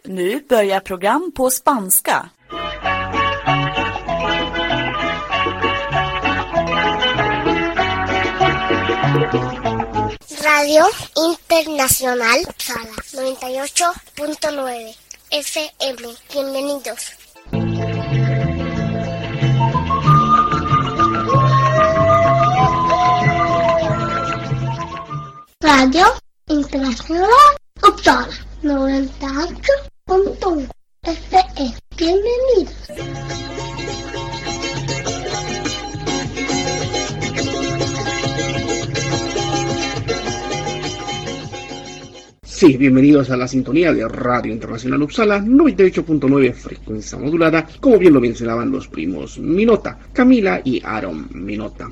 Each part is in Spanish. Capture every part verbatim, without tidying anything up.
Nu börjar program på spanska. Radio Internacional Uppsala noventa y ocho punto nueve F M. Bienvenidos. Radio Internacional Uppsala noventa y ocho punto uno F M. Bienvenidos. Sí, bienvenidos a la sintonía de Radio Internacional Uppsala noventa y ocho punto nueve frecuencia modulada, como bien lo mencionaban los primos Minota, Camila y Aaron Minota.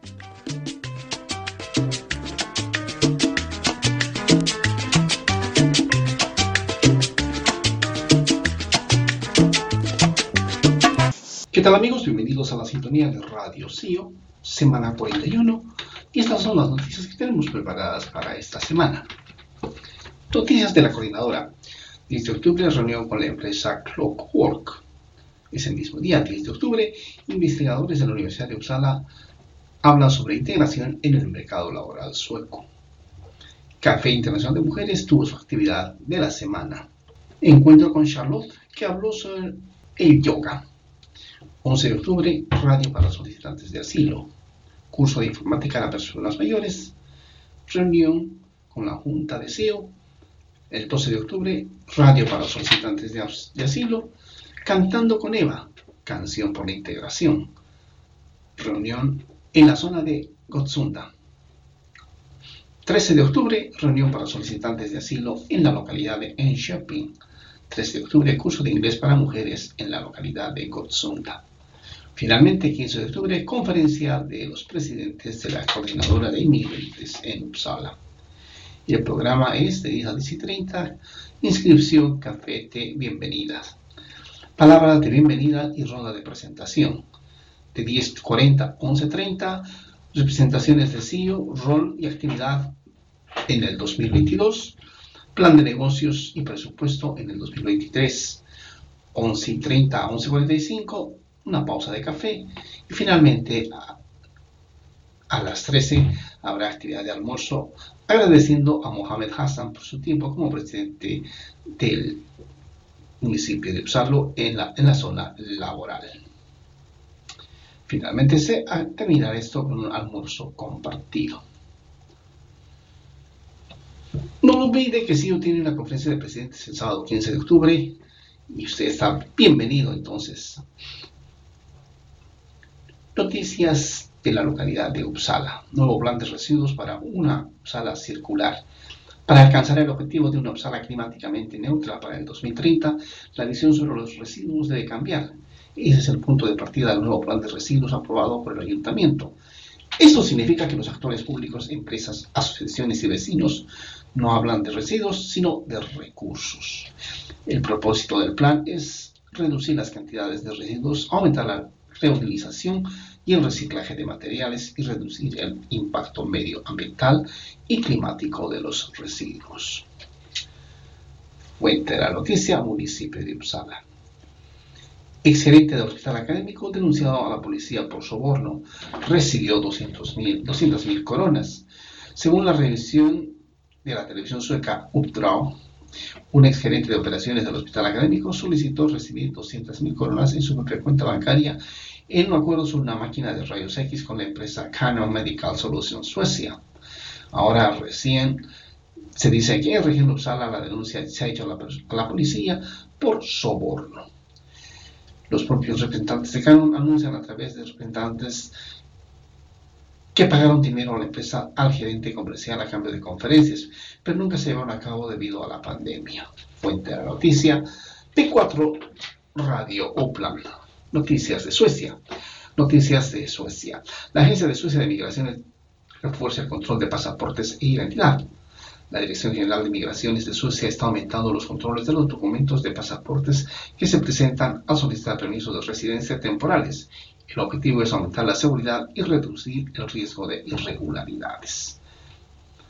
¿Qué tal, amigos? Bienvenidos a la sintonía de Radio C I O, semana cuarenta y uno, y estas son las noticias que tenemos preparadas para esta semana. Noticias de la coordinadora. diez de octubre, reunión con la empresa Clockwork. Ese mismo día, diez de octubre, investigadores de la Universidad de Uppsala hablan sobre integración en el mercado laboral sueco. Café Internacional de Mujeres tuvo su actividad de la semana. Encuentro con Charlotte, que habló sobre el yoga. once de octubre, radio para solicitantes de asilo. Curso de informática para personas mayores. Reunión con la Junta de C E O. El doce de octubre, radio para solicitantes de, as- de asilo. Cantando con Eva, canción por la integración. Reunión en la zona de Gottsunda. trece de octubre, reunión para solicitantes de asilo en la localidad de Enköping. trece de octubre, curso de inglés para mujeres en la localidad de Gottsunda. Finalmente, quince de octubre, conferencia de los presidentes de la coordinadora de inmigrantes en Uppsala. Y el programa es de diez a diez y treinta, inscripción, café, té, bienvenidas. Palabras de bienvenida y ronda de presentación. De diez cuarenta a once treinta, representaciones de C E O, rol y actividad en el dos mil veintidós, plan de negocios y presupuesto en el dos mil veintitrés. once treinta a once cuarenta y cinco, una pausa de café. Y finalmente, a, a las trece, habrá actividad de almuerzo, agradeciendo a Mohamed Hassan por su tiempo como presidente del municipio de Uppsala en la, en la zona laboral. Finalmente se terminará esto con un almuerzo compartido. No olvide que C I O tiene una conferencia de presidentes el sábado quince de octubre y usted está bienvenido entonces. Noticias de la localidad de Uppsala. Nuevo plan de residuos para una Uppsala circular. Para alcanzar el objetivo de una Uppsala climáticamente neutra para el dos mil treinta, la visión sobre los residuos debe cambiar. Ese es el punto de partida del nuevo plan de residuos aprobado por el ayuntamiento. Esto significa que los actores públicos, empresas, asociaciones y vecinos no hablan de residuos, sino de recursos. El propósito del plan es reducir las cantidades de residuos, aumentar la reutilización y el reciclaje de materiales y reducir el impacto medioambiental y climático de los residuos. Fuente de la noticia, municipio de Uppsala. Exgerente del hospital académico denunciado a la policía por soborno recibió doscientas mil coronas. Según la revisión de la televisión sueca Uppdrag, un exgerente de operaciones del hospital académico solicitó recibir doscientas mil coronas en su propia cuenta bancaria en un acuerdo sobre una máquina de rayos X con la empresa Canon Medical Solutions Suecia. Ahora recién se dice que en región de Uppsala la denuncia se ha hecho a la, a la policía por soborno. Los propios representantes de Canon anuncian a través de representantes que pagaron dinero a la empresa al gerente comercial a cambio de conferencias, pero nunca se llevaron a cabo debido a la pandemia. Fuente de la noticia, P cuatro Radio Uppland. Noticias de Suecia. Noticias de Suecia. La Agencia de Suecia de Migraciones refuerza el control de pasaportes e identidad. La Dirección General de Migraciones de Suecia está aumentando los controles de los documentos de pasaportes que se presentan al solicitar permisos de residencia temporales. El objetivo es aumentar la seguridad y reducir el riesgo de irregularidades.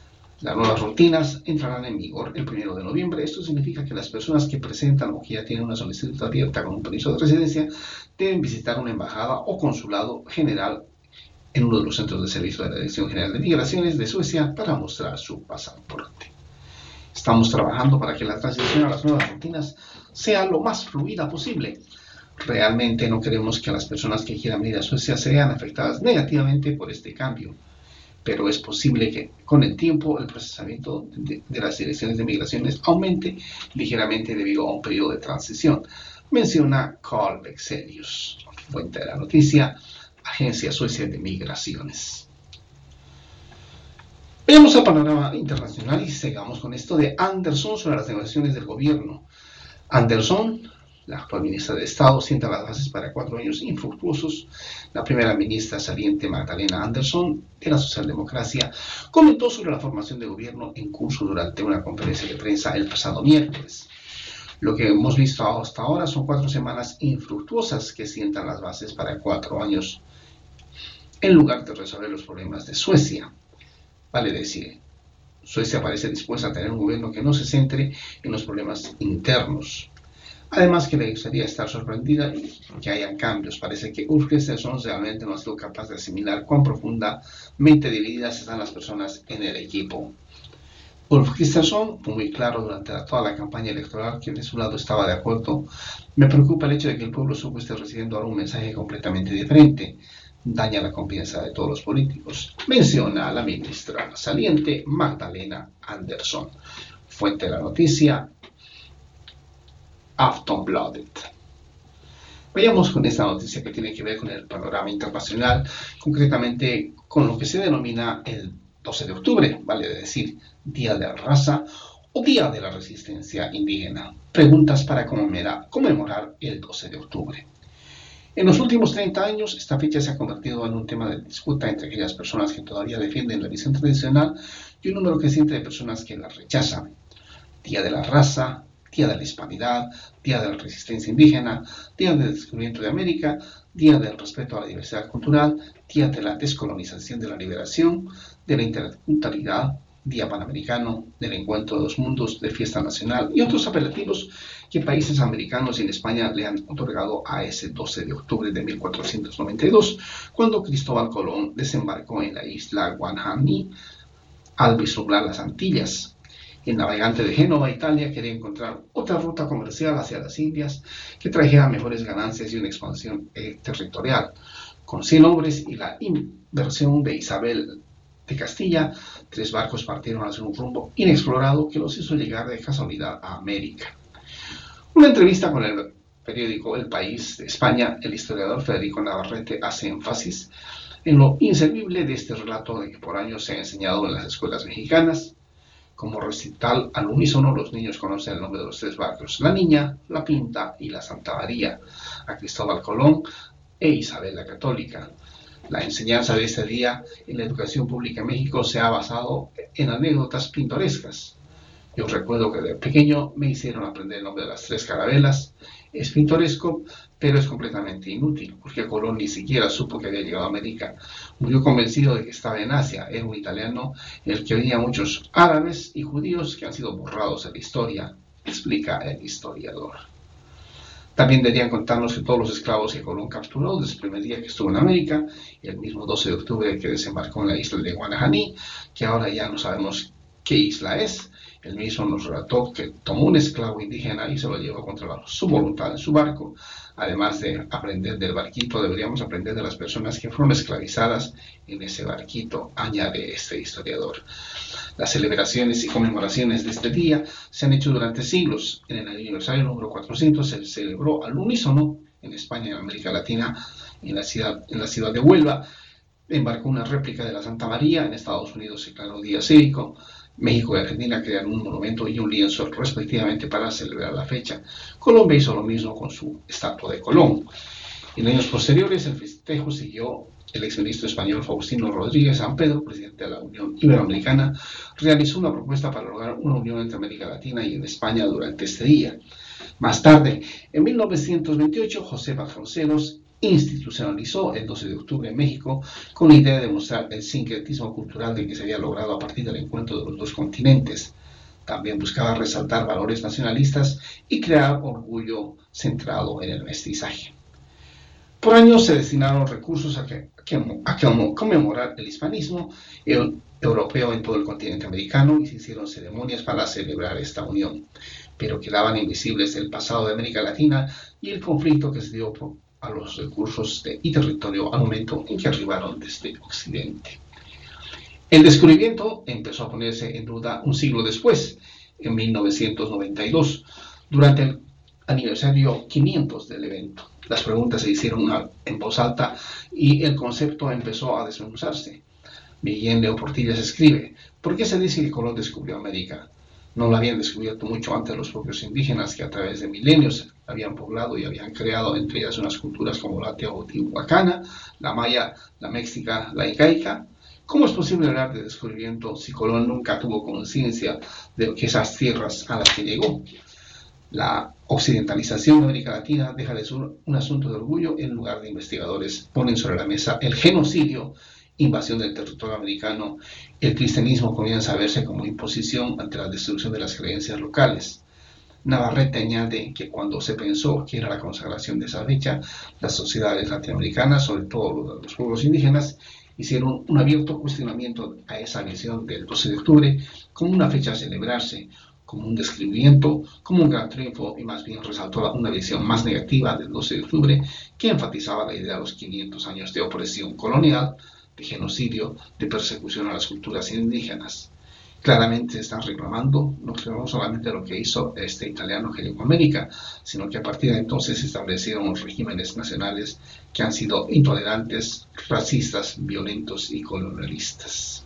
Las nuevas rutinas entrarán en vigor el primero de noviembre. Esto significa que las personas que presentan o que ya tienen una solicitud abierta con un permiso de residencia deben visitar una embajada o consulado general en uno de los centros de servicio de la Dirección General de Migraciones de Suecia para mostrar su pasaporte. Estamos trabajando para que la transición a las nuevas rutinas sea lo más fluida posible. Realmente no queremos que las personas que quieran venir a Suecia sean afectadas negativamente por este cambio, pero es posible que con el tiempo el procesamiento de, de las direcciones de migraciones aumente ligeramente debido a un periodo de transición, menciona Carl Bexelius, fuente de la noticia, Agencia Suecia de Migraciones. Veamos el panorama internacional y sigamos con esto de Andersson sobre las negociaciones del gobierno. Andersson, la actual ministra de Estado, sienta las bases para cuatro años infructuosos. La primera ministra saliente, Magdalena Andersson, de la socialdemocracia, comentó sobre la formación de gobierno en curso durante una conferencia de prensa el pasado miércoles. Lo que hemos visto hasta ahora son cuatro semanas infructuosas que sientan las bases para cuatro años en lugar de resolver los problemas de Suecia. Vale decir, Suecia parece dispuesta a tener un gobierno que no se centre en los problemas internos. Además que le gustaría estar sorprendida y que hayan cambios. Parece que Ulf Kristersson realmente no ha sido capaz de asimilar cuán profundamente divididas están las personas en el equipo. Ulf Kristersson fue muy claro durante toda la campaña electoral que de su lado estaba de acuerdo. Me preocupa el hecho de que el pueblo sueco esté recibiendo ahora un mensaje completamente diferente. Daña la confianza de todos los políticos, menciona a la ministra saliente Magdalena Andersson. Fuente de la noticia, Aftonbladet. Vayamos con esta noticia que tiene que ver con el panorama internacional, concretamente con lo que se denomina el doce de octubre, vale decir, Día de la Raza o Día de la Resistencia Indígena. Preguntas para conmemorar el doce de octubre. En los últimos treinta años, esta fecha se ha convertido en un tema de disputa entre aquellas personas que todavía defienden la visión tradicional y un número creciente de personas que la rechazan. Día de la Raza, Día de la Hispanidad, Día de la Resistencia Indígena, Día del Descubrimiento de América, Día del Respeto a la Diversidad Cultural, Día de la Descolonización de la Liberación, de la Interculturalidad, Día Panamericano, del Encuentro de los Mundos, de Fiesta Nacional y otros apelativos que países americanos y en España le han otorgado a ese doce de octubre de mil cuatrocientos noventa y dos, cuando Cristóbal Colón desembarcó en la isla Guanahani al vislumbrar las Antillas. El navegante de Génova, Italia, quería encontrar otra ruta comercial hacia las Indias que trajera mejores ganancias y una expansión eh, territorial. Con cien hombres y la inversión de Isabel de Castilla, tres barcos partieron hacia un rumbo inexplorado que los hizo llegar de casualidad a América. Una entrevista con el periódico El País de España, el historiador Federico Navarrete hace énfasis en lo inservible de este relato de que por años se ha enseñado en las escuelas mexicanas. Como recital al unísono, los niños conocen el nombre de los tres barcos, la Niña, la Pinta y la Santa María, a Cristóbal Colón e Isabel la Católica. La enseñanza de este día en la educación pública en México se ha basado en anécdotas pintorescas. Yo recuerdo que de pequeño me hicieron aprender el nombre de las tres carabelas. Es pintoresco, pero es completamente inútil, porque Colón ni siquiera supo que había llegado a América. Murió convencido de que estaba en Asia. Era un italiano en el que venía muchos árabes y judíos que han sido borrados de la historia, explica el historiador. También deberían contarnos que todos los esclavos que Colón capturó desde el primer día que estuvo en América, el mismo doce de octubre que desembarcó en la isla de Guanahani, que ahora ya no sabemos qué isla es, él mismo nos relató que tomó un esclavo indígena y se lo llevó contra su voluntad en su barco. Además de aprender del barquito, deberíamos aprender de las personas que fueron esclavizadas en ese barquito, añade este historiador. Las celebraciones y conmemoraciones de este día se han hecho durante siglos. En el aniversario número cuatrocientos se celebró al unísono en España y en América Latina, en la ciudad, en la ciudad de Huelva. Embarcó una réplica de la Santa María. En Estados Unidos se declaró día cívico. México y Argentina crearon un monumento y un lienzo respectivamente para celebrar la fecha. Colombia hizo lo mismo con su estatua de Colón. En años posteriores, el festejo siguió. El exministro español Faustino Rodríguez San Pedro, presidente de la Unión Iberoamericana, realizó una propuesta para lograr una unión entre América Latina y en España durante este día. Más tarde, en mil novecientos veintiocho, José Vasconcelos institucionalizó el doce de octubre en México con la idea de mostrar el sincretismo cultural del que se había logrado a partir del encuentro de los dos continentes. También buscaba resaltar valores nacionalistas y crear orgullo centrado en el mestizaje. Por años se destinaron recursos a, que, a conmemorar el hispanismo el europeo en todo el continente americano y se hicieron ceremonias para celebrar esta unión, pero quedaban invisibles el pasado de América Latina y el conflicto que se dio por, a los recursos de, y territorio al momento en que arribaron desde Occidente. El descubrimiento empezó a ponerse en duda un siglo después, en mil novecientos noventa y dos, durante el aniversario quinientos del evento. Las preguntas se hicieron en voz alta y el concepto empezó a desmenuzarse. Miguel Leo Portillas escribe: ¿por qué se dice que Colón descubrió América? No lo habían descubierto mucho antes los propios indígenas que a través de milenios habían poblado y habían creado entre ellas unas culturas como la teotihuacana, la maya, la mexica, la incaica. ¿Cómo es posible hablar de descubrimiento si Colón nunca tuvo conciencia de que esas tierras a las que llegó? La occidentalización de América Latina deja de ser un asunto de orgullo en lugar de investigadores ponen sobre la mesa el genocidio, invasión del territorio americano. El cristianismo comienza a verse como imposición ante la destrucción de las creencias locales. Navarrete añade que cuando se pensó que era la consagración de esa fecha, las sociedades latinoamericanas, sobre todo los pueblos indígenas, hicieron un abierto cuestionamiento a esa visión del doce de octubre como una fecha a celebrarse, como un descubrimiento, como un gran triunfo, y más bien resaltó una visión más negativa del doce de octubre que enfatizaba la idea de los quinientos años de opresión colonial, de genocidio, de persecución a las culturas indígenas. Claramente se están reclamando no, no solamente lo que hizo este italiano que llegó a América, sino que a partir de entonces se establecieron regímenes nacionales que han sido intolerantes, racistas, violentos y colonialistas.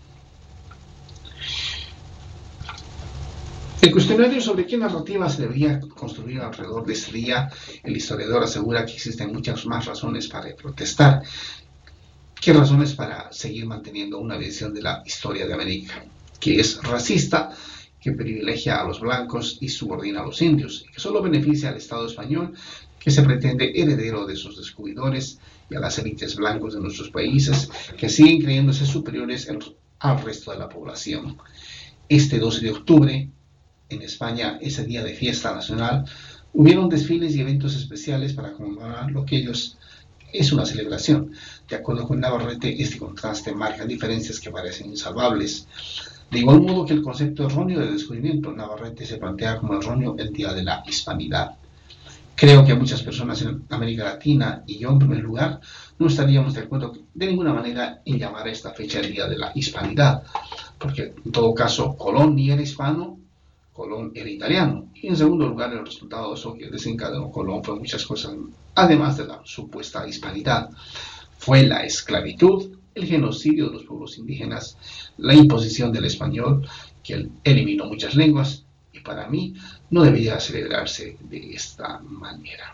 El cuestionario sobre qué narrativa se debería construir alrededor de este día, el historiador asegura que existen muchas más razones para protestar que razones para seguir manteniendo una visión de la historia de América, que es racista, que privilegia a los blancos y subordina a los indios, y que solo beneficia al Estado español, que se pretende heredero de sus descubridores, y a las élites blancos de nuestros países, que siguen creyéndose superiores al resto de la población. Este doce de octubre, en España, ese día de fiesta nacional, hubieron desfiles y eventos especiales para conmemorar lo que ellos es una celebración. De acuerdo con Navarrete, este contraste marca diferencias que parecen insalvables. De igual modo que el concepto erróneo de descubrimiento, Navarrete se plantea como erróneo el Día de la Hispanidad. Creo que muchas personas en América Latina, y yo en primer lugar, no estaríamos de acuerdo de ninguna manera en llamar a esta fecha el Día de la Hispanidad, porque en todo caso Colón ni era hispano, Colón era italiano. Y en segundo lugar, el resultado de eso que desencadenó Colón fue muchas cosas, además de la supuesta hispanidad. Fue la esclavitud, el genocidio de los pueblos indígenas, la imposición del español, que eliminó muchas lenguas, y para mí no debería celebrarse de esta manera.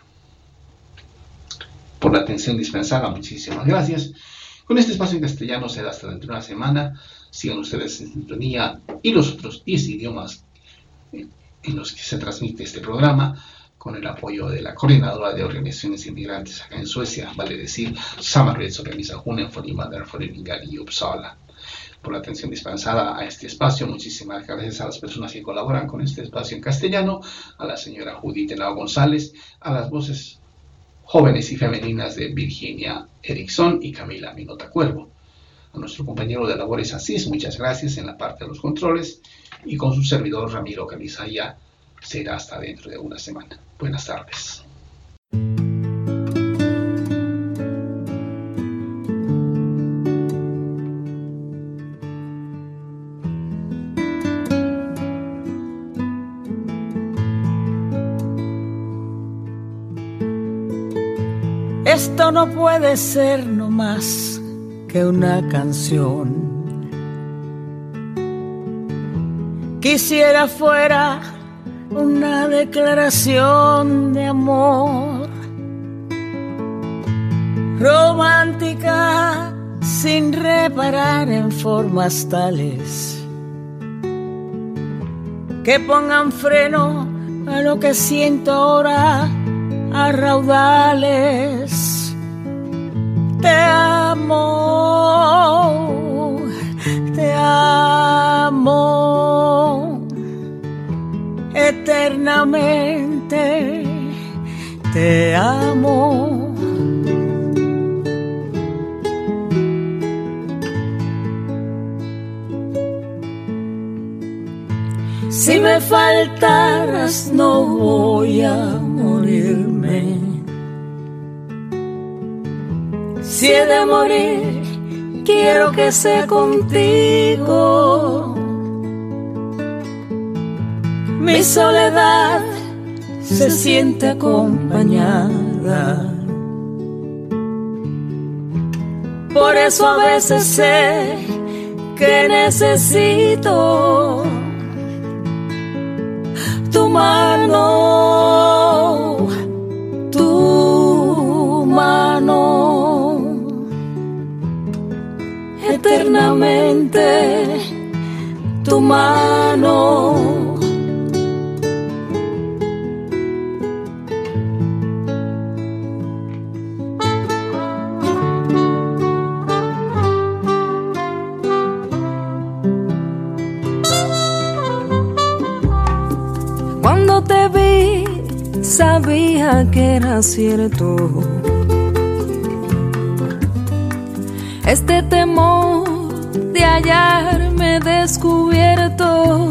Por la atención dispensada, muchísimas gracias. Con este espacio en castellano será hasta dentro de una semana. Sigan ustedes en sintonía y los otros diez idiomas en los que se transmite este programa, con el apoyo de la Coordinadora de Organizaciones Inmigrantes acá en Suecia, vale decir, Samarbetsorganisationen för invandrarföreningar i Uppsala. Por la atención dispensada a este espacio, muchísimas gracias a las personas que colaboran con este espacio en castellano, a la señora Judith Henao González, a las voces jóvenes y femeninas de Virginia Erickson y Camila Minota Cuervo. A nuestro compañero de labores Asís, muchas gracias en la parte de los controles, y con su servidor Ramiro Calizaya será hasta dentro de una semana. Buenas tardes. Esto no puede ser no más que una canción. Quisiera fuera una declaración de amor, romántica, sin reparar en formas tales que pongan freno a lo que siento ahora a raudales. te amo, te amo, eternamente te amo. Si me faltaras no voy a morirme. Si he de morir, quiero que sea contigo. Mi soledad se siente acompañada. Por eso a veces sé que necesito tu mano, tu mano, eternamente tu mano. Cuando te vi, sabía que era cierto. Este temor de hallarme descubierto.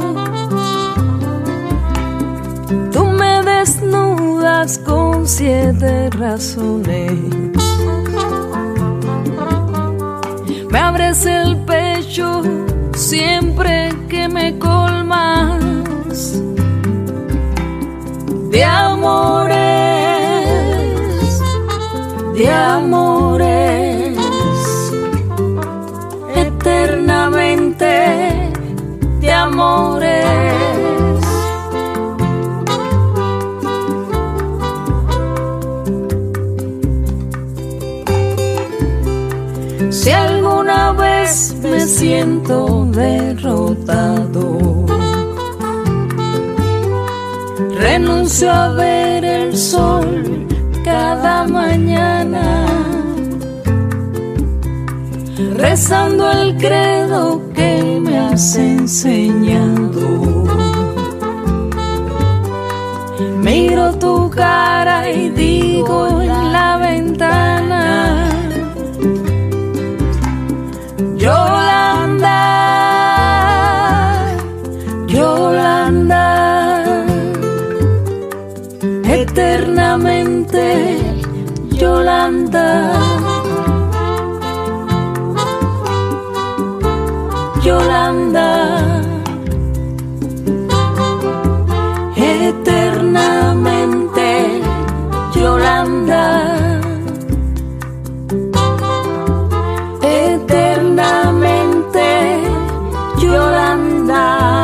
Tú me desnudas con siete razones. Me abres el pecho siempre que me colmas de amores, de amores, eternamente de amores. Si alguna vez me siento derrotado, renuncio a ver el sol cada mañana, rezando el credo que me has enseñado. Miro tu cara y digo en la ventana: Yolanda, Yolanda, eternamente Yolanda, Yolanda, eternamente Yolanda, eternamente Yolanda.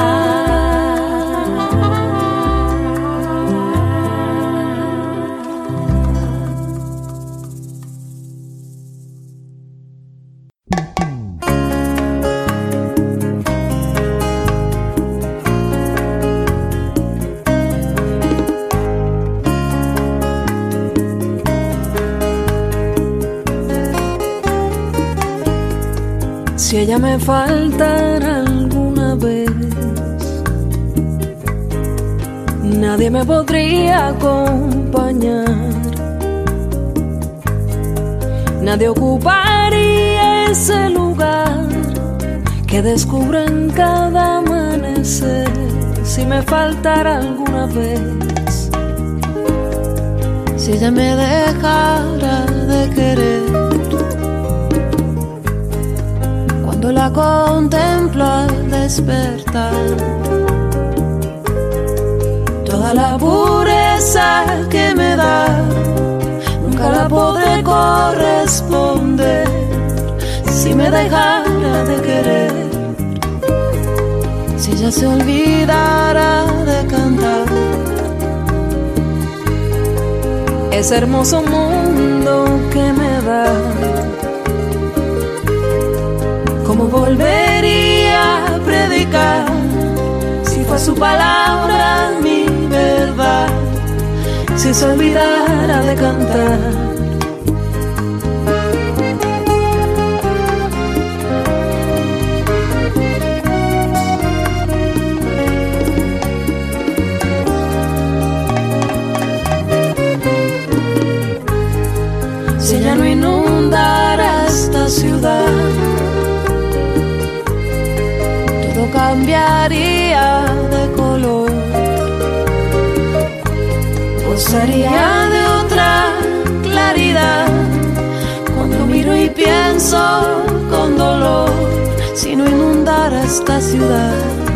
Si ella me faltara alguna vez, nadie me podría acompañar, nadie ocuparía ese lugar que descubro en cada amanecer. Si me faltara alguna vez, si ella me dejara de querer, cuando la contemplo al despertar, toda la pureza que me da nunca la podré corresponder. Si me dejara de querer, si ella se olvidara de cantar, ese hermoso mundo que me da, ¿cómo volvería a predicar si fue su palabra mi verdad? Si se olvidara de cantar, gozaría de otra claridad. Cuando miro y pienso con dolor, si no inundara esta ciudad,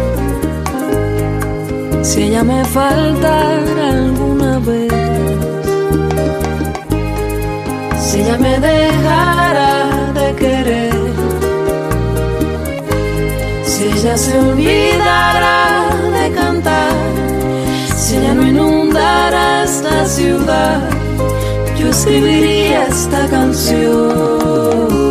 si ella me faltara alguna vez, si ella me dejara de querer, si ella se olvidara de cantar, si ella no inundara esta ciudad, yo escribiría esta canción.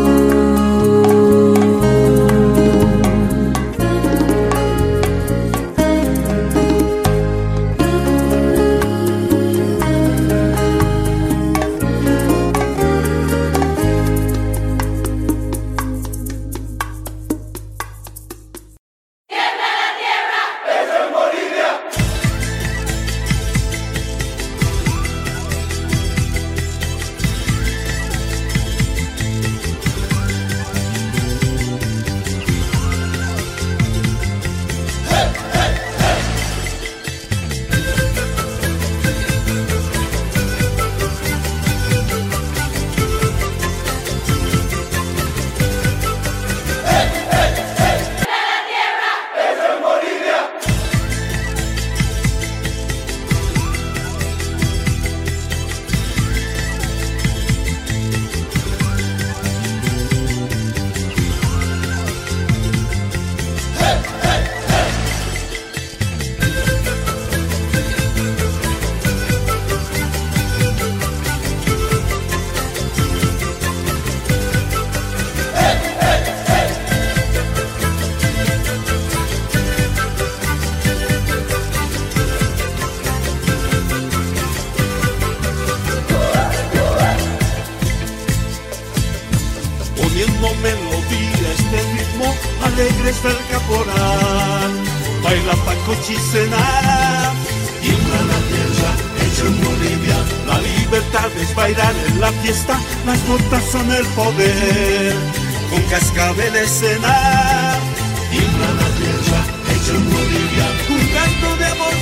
del caporal, baila Paco Chisenara, tiembla la tierra, hecho en Bolivia, la libertad es bailar en la fiesta, las notas son el poder, con cascabeles cenar, tiembla la tierra, hecho en Bolivia, un canto de amor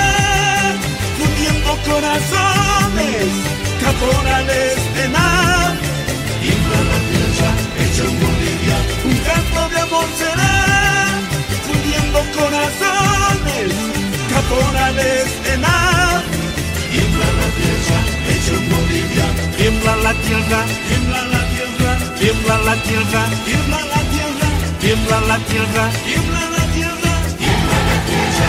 será, fundiendo corazones, caporales de nada, tiembla la tierra, hecho en Bolivia, un canto de amor será, fundiendo corazones, caporales en nada. Tiembla la tierra, hecho en Bolivia, tiembla la tierra, tiembla la tierra, tiembla la tierra, tiembla la tierra, tiembla la tierra, tiembla la tierra, tiembla la tierra.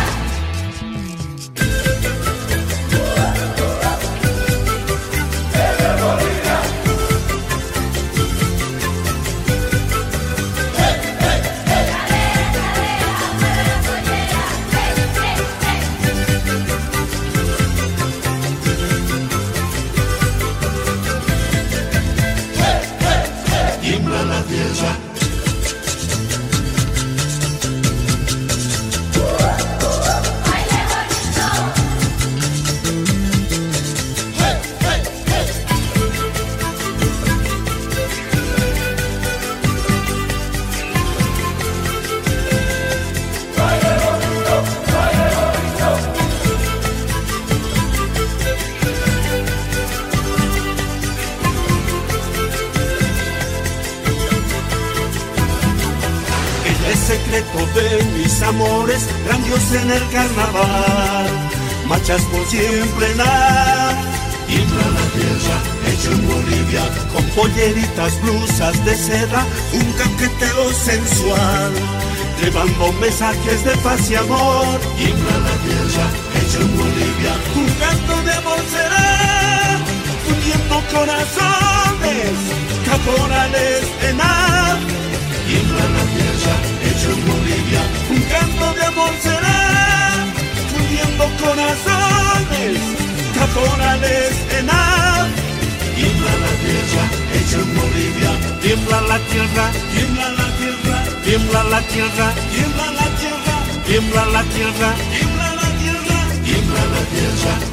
Amores grandios en el carnaval, marchas por siempre nada. Tiembla la tierra, hecho en Bolivia, con polleritas, blusas de seda, un caqueteo sensual, llevando mensajes de paz y amor. Tiembla la tierra, hecho en Bolivia, un canto de amor será, fundiendo corazones, caporales en nada. Tiembla la tierra, hecho en Bolivia, un canto de amor será, fundiendo corazones, caporales en nada. Tiembla la tierra, hecho en Bolivia, tiembla la tierra, tiembla la tierra, tiembla la tierra, tiembla la tierra, tiembla la tierra, tiembla la tierra, tiembla la tierra.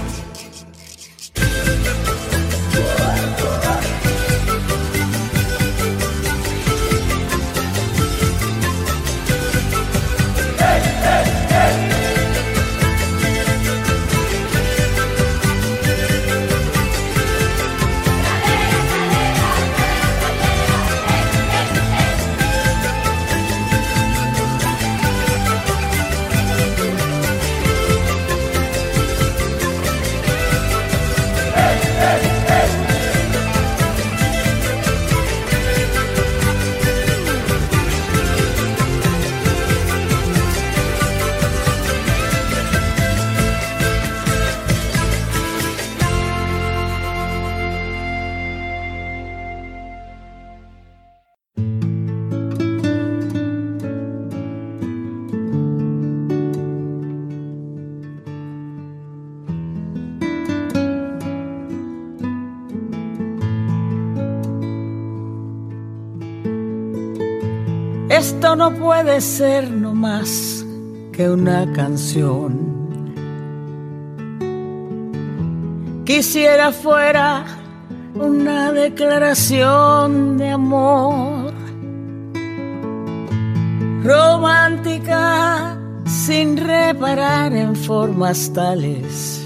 Esto no puede ser no más que una canción. Quisiera fuera una declaración de amor, romántica sin reparar en formas tales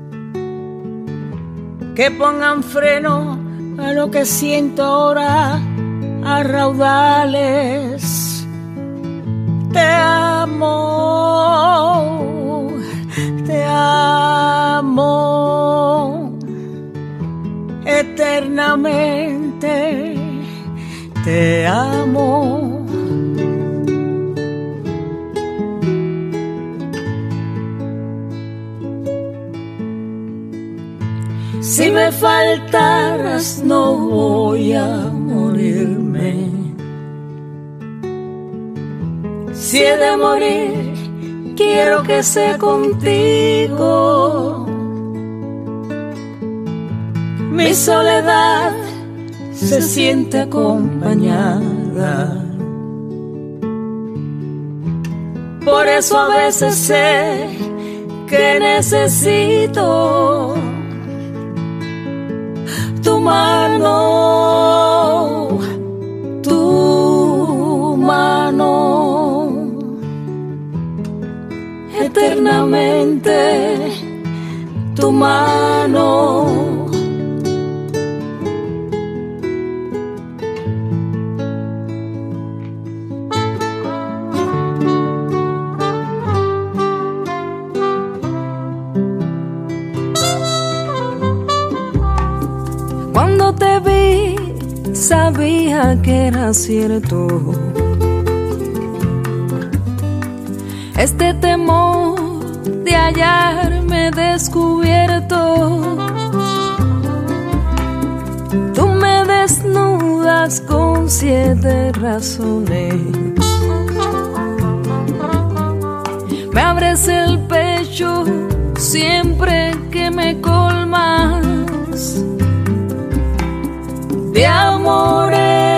que pongan freno a lo que siento ahora a raudales. Te amo, te amo eternamente, te amo. Si me faltaras no voy a morirme. Si he de morir, quiero que sea contigo. Mi soledad se siente acompañada. Por eso a veces sé que necesito tu mano, tu mano, eternamente tu mano. Cuando te vi, sabía que era cierto. Este temor de hallarme descubierto. Tú me desnudas con siete razones. Me abres el pecho siempre que me colmas de amores,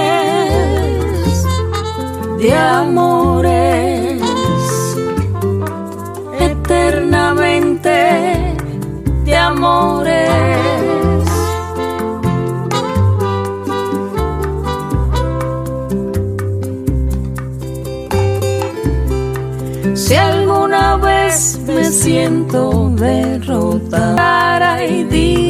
de amores, eternamente de amores. Si alguna vez me siento derrotada y digo